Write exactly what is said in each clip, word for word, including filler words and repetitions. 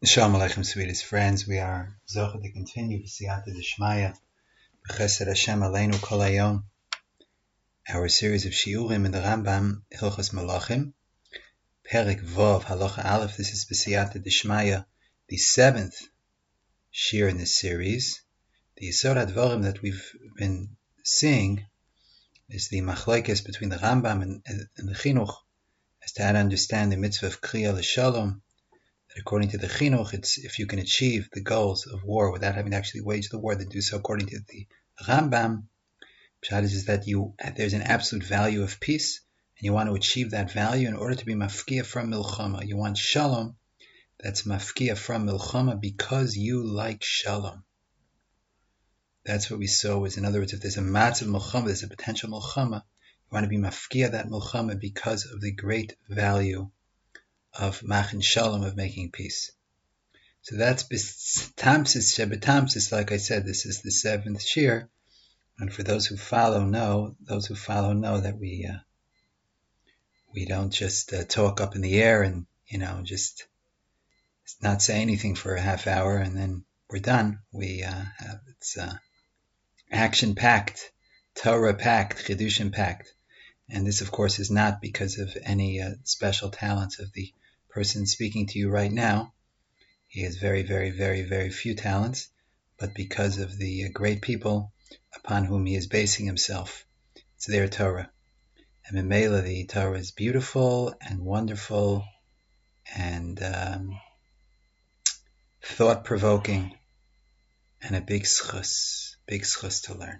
Shalom Aleichem, sweetest friends. We are zocheh to continue to Siyata D'Shmaya, B'Chesed Hashem Aleinu Kol Hayom, our series of shiurim in the Rambam, Hilchos Malachim, Perek Vov, Halacha Aleph. This is B'Siyata D'Shmaya, the seventh shir in this series. The Yisod HaDvarim that we've been seeing is the machlokes between the Rambam and, and the Chinuch as to how to understand the mitzvah of Kriya L'Shalom. According to the Chinuch, it's if you can achieve the goals of war without having to actually wage the war, then do so. According to the Rambam, Pshat is that you there's an absolute value of peace, and you want to achieve that value in order to be mafkia from milchama. You want shalom, that's mafkia from milchama because you like shalom. That's what we saw. Was in other words, if there's a matzav milchama, there's a potential milchama, you want to be mafkia that milchama because of the great value of machin shalom, of making peace. So that's b'tamsis shebetamsis. Like I said, this is the seventh shir, and for those who follow know, those who follow know that we uh, we don't just uh, talk up in the air and you know just not say anything for a half hour and then we're done. We uh, have it's uh, action packed, Torah packed, Chidushim packed, and this of course is not because of any uh, special talents of the person speaking to you right now. He has very, very, very, very few talents, but because of the great people upon whom he is basing himself, it's their Torah. And in Mela, the Torah is beautiful and wonderful and um, thought-provoking and a big schus, big schus to learn.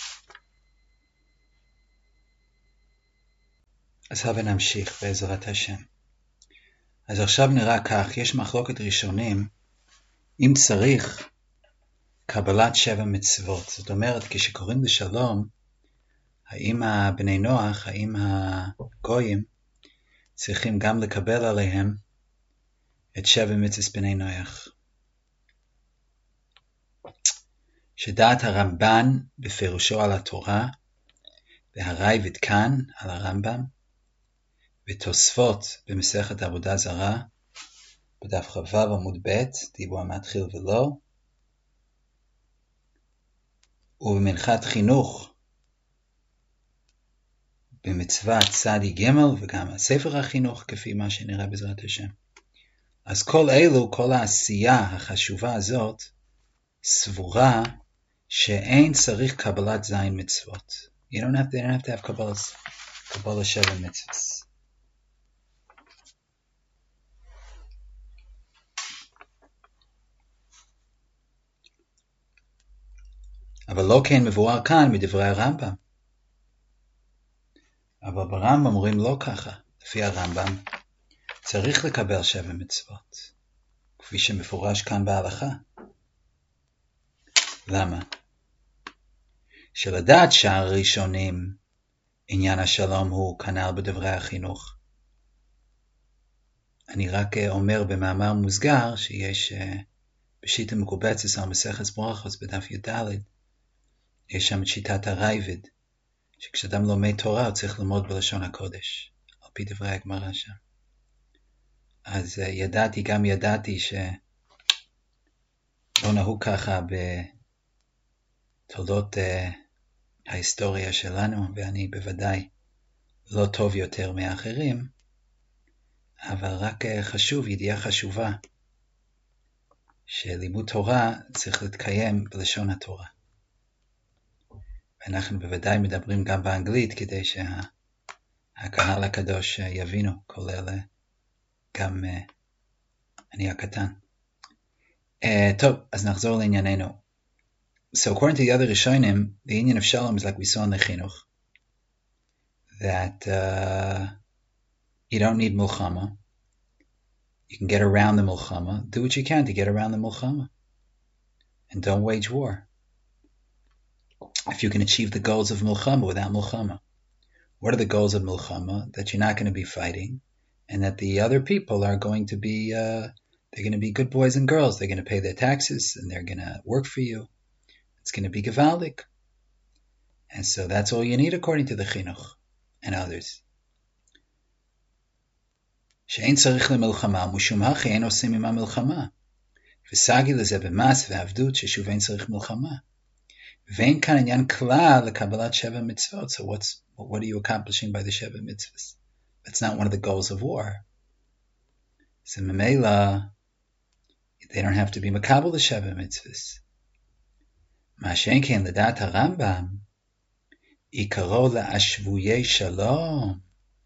אז הבה נמשיך בעזרת השם. אז עכשיו נראה כך, יש מחלוקת ראשונים, אם צריך קבלת שבע מצוות. זאת אומרת, כשקוראים לשלום, האם הבני נוח, האם הגויים, צריכים גם לקבל עליהם את שבע מצוות בני נוח. שדעת הרמב"ן בפירושו על התורה, והרייבד כאן על הרמב"ם, ותוספות במסכת עבודה זרה, בדף ח"ו עמוד ב', דיבור המתחיל ולא, ובמנחת חינוך, במצוות צדי ג' וגם הספר החינוך, כפי מה שנראה בעזרת השם. אז כל אלו, כל העשייה החשובה הזאת, סבורה שאין צריך קבלת זין מצוות. You don't have to, you don't have to have Kabbalah's, Kabbalah שבע מצוות. אבל לא כן מבואר כאן מדברי הרמב"ם. אבל ברמב"ם אומרים לא ככה. לפי הרמב"ם צריך לקבל שבע מצוות, כפי שמפורש כאן בהלכה. למה? שלדעת שער הראשונים עניין השלום הוא כנ"ל בדברי החינוך. אני רק אומר במאמר מוסגר שיש בשיטה מקובצת על מסכת ברכות בדף י"ד, יש שם את שיטת הרייבד, שכשאדם לומד תורה הוא צריך ללמוד בלשון הקודש, על פי דברי הגמרא שם. אז ידעתי, גם ידעתי שלא נהוג ככה בתולדות uh, ההיסטוריה שלנו, ואני בוודאי לא טוב יותר מאחרים, אבל רק uh, חשוב, ידיעה חשובה, שלימוד תורה צריך להתקיים בלשון התורה. ואנחנו בוודאי מדברים גם באנגלית כדי שהקהל הקדוש יבינו, כולל גם uh, אני הקטן. Uh, טוב, אז נחזור לענייננו. So according to the other Rishonim, the union of Shalom is like we saw in the Chinuch, that uh, you don't need Mulchama. You can get around the Mulchama. Do what you can to get around the Mulchama. And don't wage war. If you can achieve the goals of Mulchama without Mulchama. What are the goals of Mulchama? That you're not going to be fighting, and that the other people are going to be, uh, they're going to be good boys and girls. They're going to pay their taxes, and they're going to work for you. It's going to be Gevaldik. And so that's all you need according to the Chinuch and others. שאין צריך למלחמה, משום הכי אין עושים עמה מלחמה. וסגי לזה במס ועבדות ששוב אין צריך מלחמה. ואין כאן עניין כלל לקבלת שבע mitzvot. So what's, what are you accomplishing by the שבע mitzvahs? That's not one of the goals of war. So memela, they don't have to be makabel the שבע mitzvahs. מה שאין כן לדעת הרמב"ם, עיקרו להשבויי שלום,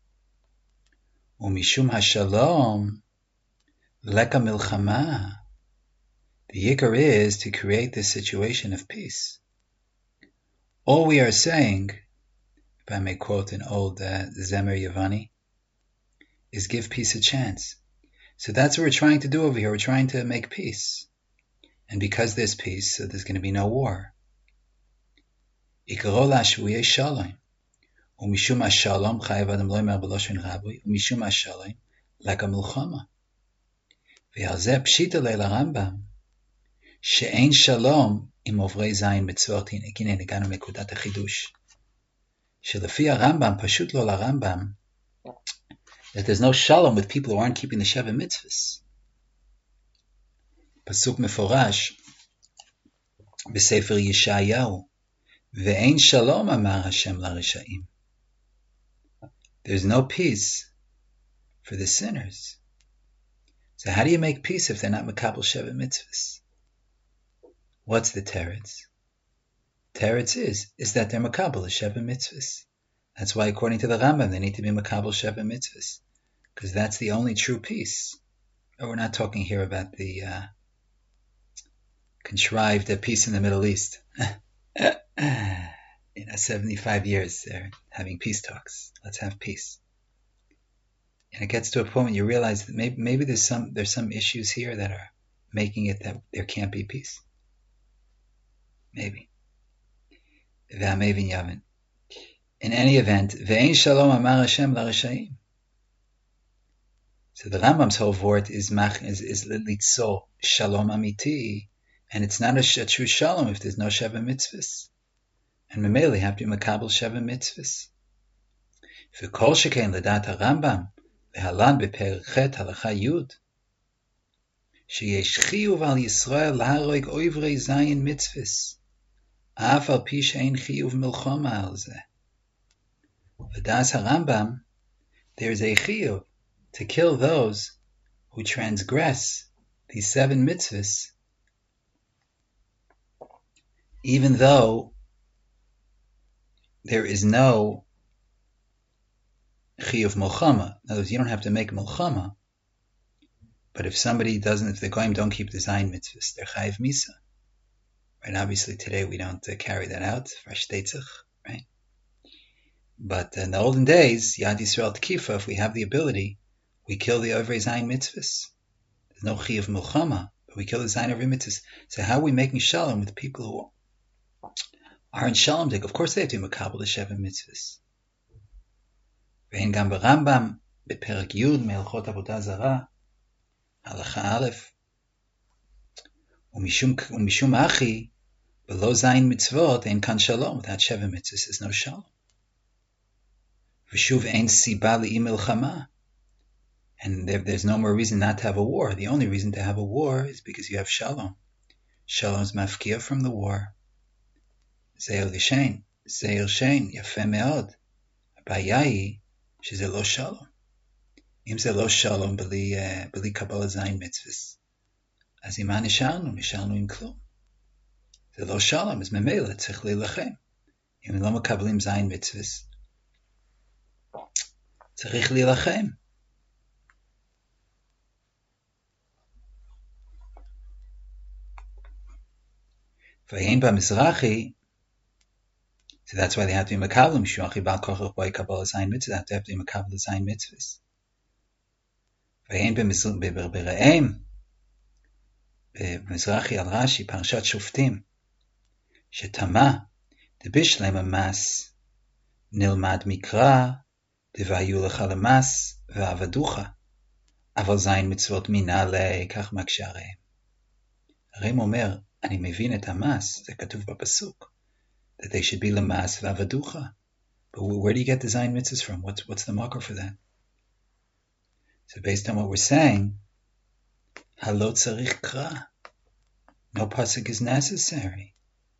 ומשום השלום, leka milchama. The yikar is to create this situation of peace. All we are saying, if I may quote an old uh, Zemer Yavani, is give peace a chance. So that's what we're trying to do over here. We're trying to make peace. And because there's peace, so there's going to be no war. Ikaro la'shvuyei shalom. Umishum ha-shalom chayav adam lo yimer b'loshen rabui. Umishum ha-shalom leka milchama. Ve'al zeh pshita le'la Rambam. She'ein shalom im ovrei zayin mitzvot. Hine הגענו מנקודת החידוש. שלפי הרמב"ם, פשוט לא לרמב"ם, that there's no shalom with people who aren't keeping the שבע mitzvahs. פסוק מפורש בספר ישעיהו, ואין שלום אמר השם לרשעים. There's no peace for the sinners. So how do you make peace if they're not makabel שבע mitzvahs? What's the teretz? Teretz is, is that they're makabel the שבע mitzvahs. That's why according to the Rambam, they need to be makabel שבע mitzvahs. Because that's the only true peace. But we're not talking here about the uh, contrived uh, peace in the Middle East. You know, seventy-five years they're having peace talks. Let's have peace. And it gets to a point when you realize that maybe, maybe there's some there's some issues here that are making it that there can't be peace. Maybe. In any event, ve'ein shalom amar Hashem la'reshayim. So the Rambam's whole vort is mach is is litzor shalom amiti, and it's not a, a true shalom if there's no sheva mitzvahs. And memeli have to be makabel sheva mitzvahs. V'kol shekain l'dat harambam lehalan beperek chet halacha yud sheyesh chiyuv al Yisrael laharoig oivrei zayin mitzvahs af al pi she'ein chiyuv milchama al zeh. L'das harambam, there is a chiyuv to kill those who transgress these seven mitzvahs, even though there is no chiyuv milchama. In other words, you don't have to make milchama, but if somebody doesn't, if the goyim don't keep the zayin mitzvahs, they're chayiv misa. Right? Obviously, today we don't uh, carry that out for shteitzach, right? But in the olden days, Yad Yisrael Tkifa, if we have the ability, we kill the Ovrei Zayin mitzvahs. There's no chiyuv milchama, but we kill the Zayin Ovrei mitzvahs. So how are we making shalom with people who aren't shalom dik? Of course they have to be makabel the sheva mitzvahs. Ve'en gam b'Rambam beperek Yud me'elchot avodah zara halacha aleph umishum umishum achi below Zayin mitzvot ein kan shalom. Without sheva mitzvahs there's no shalom. V'shuv ein siba li'i milchama. And there, there's no more reason not to have a war. The only reason to have a war is because you have shalom. Shalom is mafkia from the war. Zeir l'shein, zeir shein, yafeh me'od. Abayayi, sheze lo shalom. Im ze lo shalom b'li b'li kabbalah zayin mitzvahs. Az ima nishalnu, nishalnu im klum. Ze lo shalom is memela tzich leilachem. Im lo mekablim zayin mitzvahs. Tzich leilachem. V'yein b'mizrachi, so that's why they have to be makabel mishuachi bal kochach by kabbalah zayin mitzvahs. They have to have to be makabel the zayin mitzvahs. V'yein b'mizrachi b'mizrachi al Rashi parashat Shoftim shetama debishlem amas nilmad mikra devayu lecha lemas ve'avaducha aval zayin mitzvot minale kach maksharei. Rim omer, אני מבין את המס, זה כתוב בפסוק, that they should be למס ועבדוcha. But where do you get the Zayin mitzvahs from? What's, what's the marker for that? So based on what we're saying, הלא צריך קרא. No pasuk is necessary.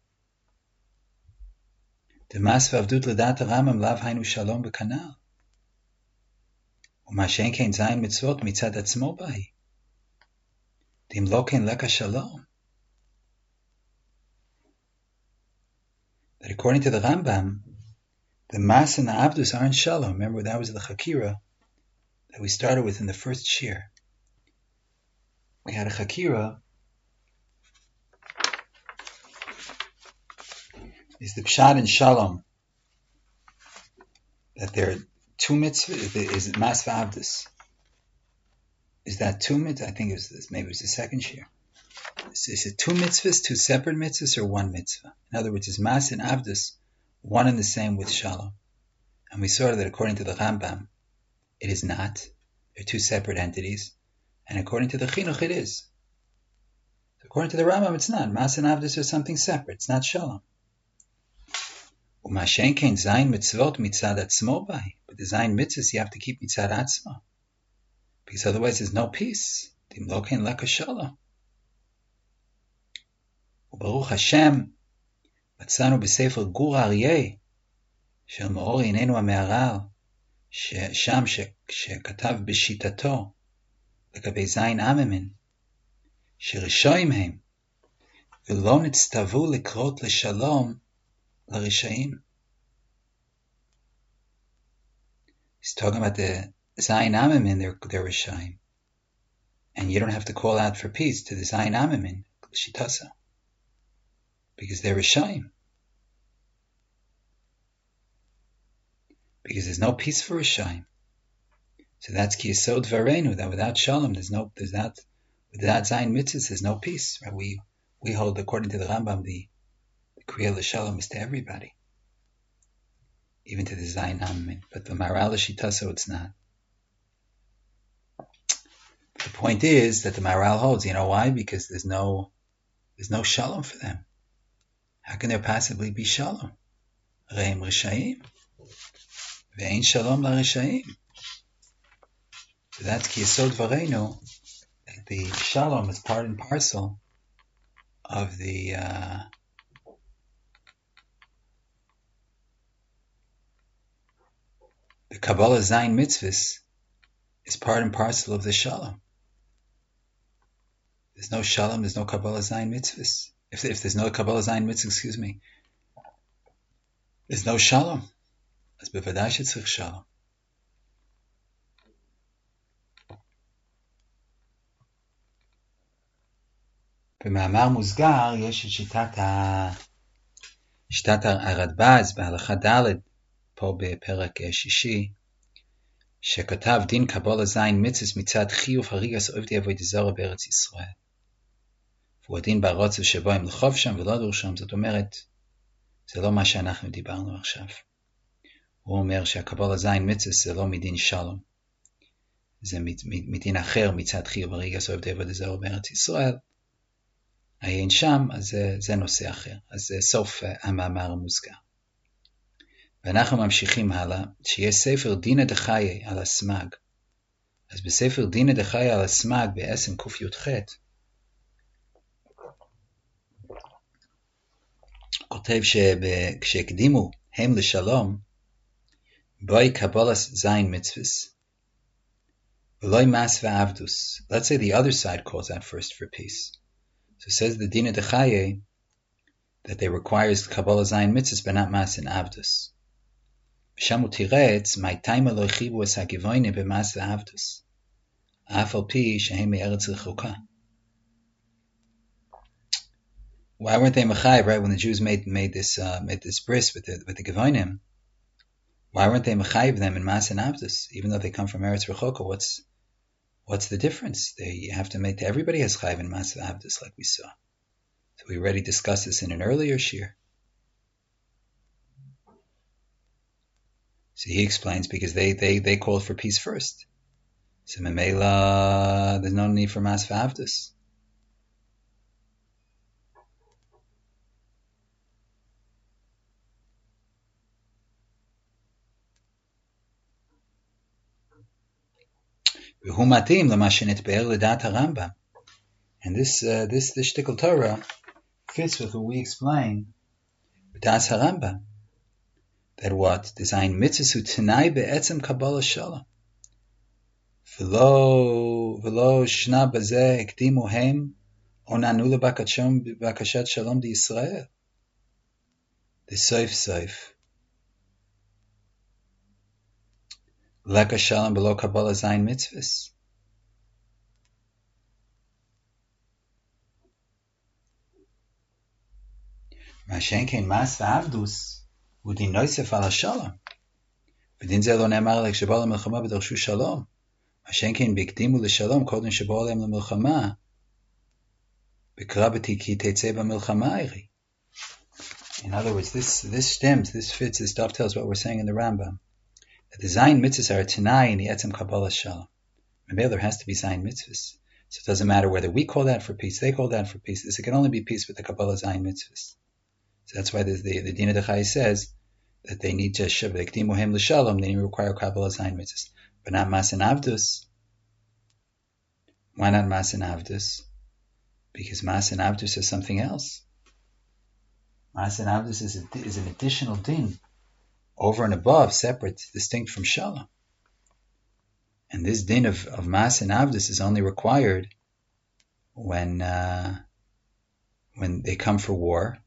The mas v'avdut l'dat Rambam lav hainu shalom b'kanal. U'ma she'en kein zayin mitzvot mitzad atzmo bahi. Dim lo kein leka shalom. That according to the Rambam, the mas and the avdus aren't shalom. Remember, that was the chakira that we started with in the first shir. We had a chakira. Is the pshat and shalom that there are two mitzvahs? Is it mas v'avdus? Is that two mitzvahs? I think it was this. Maybe it was the second shir. Is, is it two mitzvahs, two separate mitzvahs, or one mitzvah? In other words, is mas and avdus one and the same with shalom? And we saw that according to the Rambam, it is not. They're two separate entities. And according to the Chinuch, it is. According to the Rambam, it's not. Mas and avdus are something separate. It's not shalom. But the zayin mitzvahs you have to keep mitzad atzma, because otherwise there's no peace. Baruch Hashem, מצאנו בספר גור האריה של מאור עינינו המהר"ל, שם שכתב בשיטתו לגבי זין עממין, שרשעים הם, ולא נצטוו לקרות לשלום l'rishaim. He's talking about the Zayin Amamin, they're, they're Rishaim. And you don't have to call out for peace to the Zayin Amamin, Shitasa, because they're Rishaim. Because there's no peace for Rishaim. So that's Ki Yesod Varenu, that without Shalom, there's no, there's not, without Zayin Mitzvahs, there's no peace. Right? We, we hold, according to the Rambam, the Kriya l'Shalom is to everybody, even to the Zayin Amamin. But the Maharal Shitaso, it's not. But the point is that the Maharal holds. You know why? Because there's no, there's no Shalom for them. How can there possibly be Shalom? Reim Rishaim, ve'ein Shalom la Rishaim. So that's Ki Yesod Varenu. The Shalom is part and parcel of the. Uh, The Kabbalah Zayin Mitzvahs is part and parcel of the Shalom. There's no Shalom, there's no Kabbalah Zayin Mitzvahs. If, if there's no Kabbalah Zayin Mitzvahs, excuse me, there's no Shalom. As bevadai shetzrich Shalom. במאמר מוסגר יש את שיטת ה... שיטת הרדב"ז בהלכה ד' פה בפרק שישי, שכתב דין קבלה זין מצווה מצד חיוב הריגס עובדי עבודה זרה בארץ ישראל. והוא הדין ברוצב שבו הם לחוב שם ולא דור שם. זאת אומרת, זה לא מה שאנחנו דיברנו עכשיו. הוא אומר שהקבלה זין מצווה זה לא מדין שלום. זה מדין אחר מצד חיוב הריגס עובדי עבודה זרה בארץ ישראל. העין שם, אז זה, זה נושא אחר. אז זה סוף המאמר המוסגר. ואנחנו ממשיכים הלאה, שיש ספר דינא דחיי על הסמ"ג. אז בספר דינא דחיי על הסמ"ג, בעצם ק"ח, כותב שכשהקדימו הם לשלום, בואי קבלת זין מצווס, ולא מס ועבדוס. Let's say the other side calls out first for peace. So it says the Dina Dechaye that they requires Kabbalah Zayin Mitzvahs but not Mas and Avdus. Shamu Tiretz, my time lo chibu es hagivoine b'mas v'avdus. Afal pi shehem me'eretz l'chuka. Why weren't they mechayiv, right? When the Jews made made this uh, made this bris with the with the Gevonim, why weren't they mechayiv them in Mas and Avdus? Even though they come from Eretz Rechoka, what's What's the difference? They you have to make, everybody has chayiv in Mas v'avdus, like we saw. So we already discussed this in an earlier shir. So he explains, because they, they, they called for peace first. So memela, there's no need for Mas v'avdus. והוא מתאים למה שנתבאר לדעת הרמב"ם, And this uh, this this shtickle Torah fits with what we explain with Das Harambam. That what? Design mitzvah tenai be'etzem kabbalah shalom. V'lo v'lo shna bazeh ekdimu hem onanu lebakashat shalom di Yisrael. The soif soif. Leka shalom below kabbalah zayin mitzvahs. Mashenkein mas v'avdus udin noisef ala shalom. V'din ze lo ne'emar lek sheba lemilchama b'darshu shalom. Mashenkein bikdimu l'shalom kodem sheba olem lemilchama. B'krabati ki tetzeh b'milchama iri. In other words, this this stems, this fits, this dovetails what we're saying in the Rambam. That the zayin mitzvahs are a tenai in the etzem kabbalah shalom. Maybe there has to be zayin mitzvahs. So it doesn't matter whether we call that for peace, they call that for peace. This it can only be peace with the kabbalah zayin mitzvahs. So that's why the the, the Dina Dechai says that they need just shebekdimu hem l'shalom. They require kabbalah zayin mitzvahs, but not masen avdus. Why not masen avdus? Because masen avdus is something else. Masen avdus is, a, is an additional din, over and above, separate, distinct from shalom. And this din of, of masen avdus is only required when uh, when they come for war,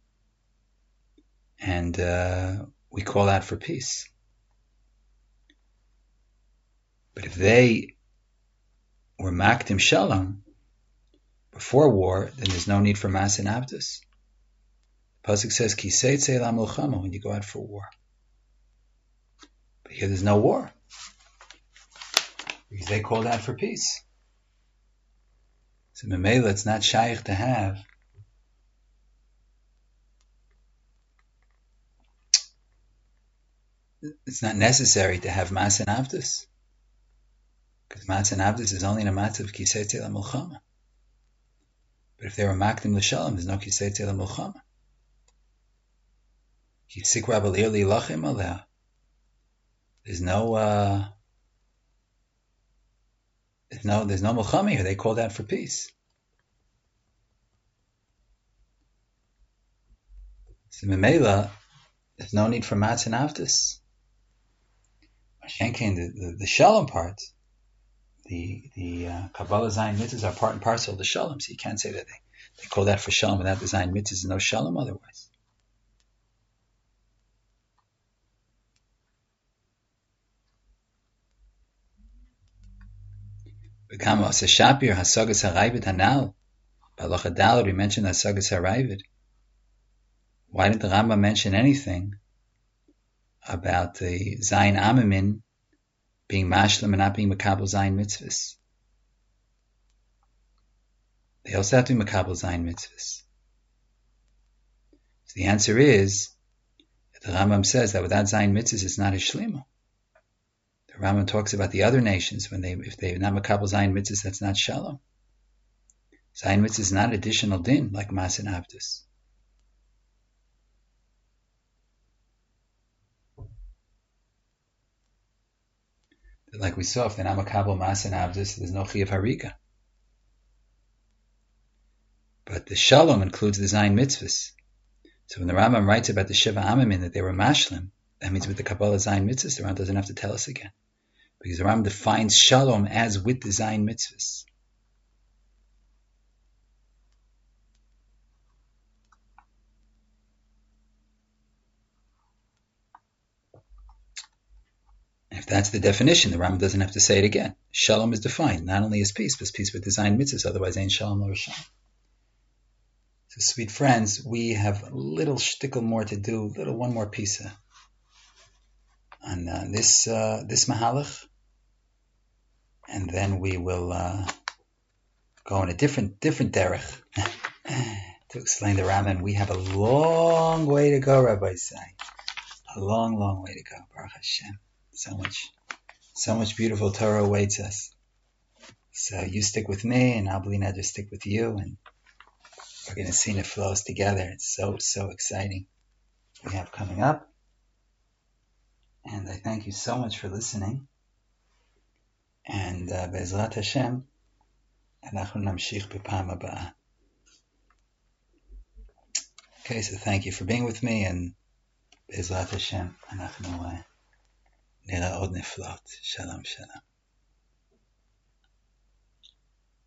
and uh, we call out for peace. But if they were makdim shalom before war, then there's no need for masen avdus. Pasuk says, Ki seitzei la milchama, when you go out for war. But here there's no war. Because they called out for peace. So Memela, it's not shaykh to have it's not necessary to have masen avdus. Because masen avdus is only in a matter of Ki seitzei la milchama. But if they were makdim l'shalom, there's no Ki seitzei la milchama. There's no, uh, there's no, there's no milchama here. They called out for peace. So Memela, there's no need for matzah and avdus. Mashenkein, the, the the shalom part, the the uh, kabbalah zayin mitzvahs are part and parcel of the shalom. So you can't say that they, they called out for shalom without the zayin mitzvahs. There's no shalom otherwise. Bekama Asa Shapir Hasagas Harayvid Hanal. Balacha Dalad we mentioned Hasagas Harayvid. Why didn't the Rambam mention anything about the Zayin Amamin being mashlim and not being makabel Zayin mitzvahs? They also have to be makabel Zayin mitzvahs. So the answer is that the Rambam says that without Zayin mitzvahs it's not a shlima. The Rambam talks about the other nations when they, if they not makabel zayin mitzvahs, that's not shalom. Zayin mitzvahs is not additional din like masen avdus. Like we saw, if they're not makabel masen avdus, there's no chiyuv harika. But the shalom includes the zayin mitzvahs. So when the Rambam writes about the shiva amamin that they were mashlim, that means with the kabbalah zayin mitzvahs, the Rambam doesn't have to tell us again. Because the Rambam defines shalom as with the zayin mitzvahs. And if that's the definition, the Rambam doesn't have to say it again. Shalom is defined not only as peace, but peace with the zayin mitzvahs, otherwise ain't shalom or shalom. So sweet friends, we have a little shtickle more to do, little one more piece on uh, this uh, this mahalach. And then we will uh, go on a different different derech to explain the Rambam. We have a long way to go, Rabbi Say. A long, long way to go. Baruch Hashem. So much, so much beautiful Torah awaits us. So you stick with me, and I'll just stick with you, and we're going to see it flows together. It's so, so exciting. We have coming up. And I thank you so much for listening. And uh, Be'ezrat Hashem, אנחנו נמשיך בפעם הבאה. Okay, so thank you for being with me, and בעזרת השם אנחנו uh, נראה עוד נפלאות. שלום, שלום.